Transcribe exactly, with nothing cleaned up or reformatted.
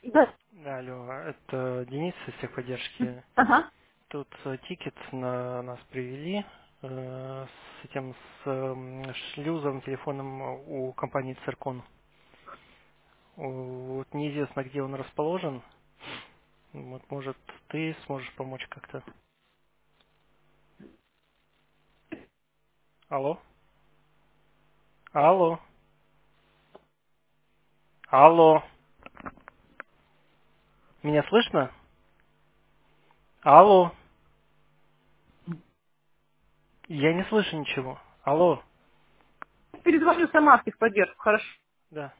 Да. Алло, это Денис из техподдержки. Ага. Тут э, тикет на нас привели э, с этим с эм, шлюзом телефонным у компании Циркон. У- Вот неизвестно, где он расположен. Вот, может, ты сможешь помочь как-то. Алло? Алло? Алло? Меня слышно? Алло? Я не слышу ничего. Алло? Перезвоню сама в техподдержку, хорошо. Да.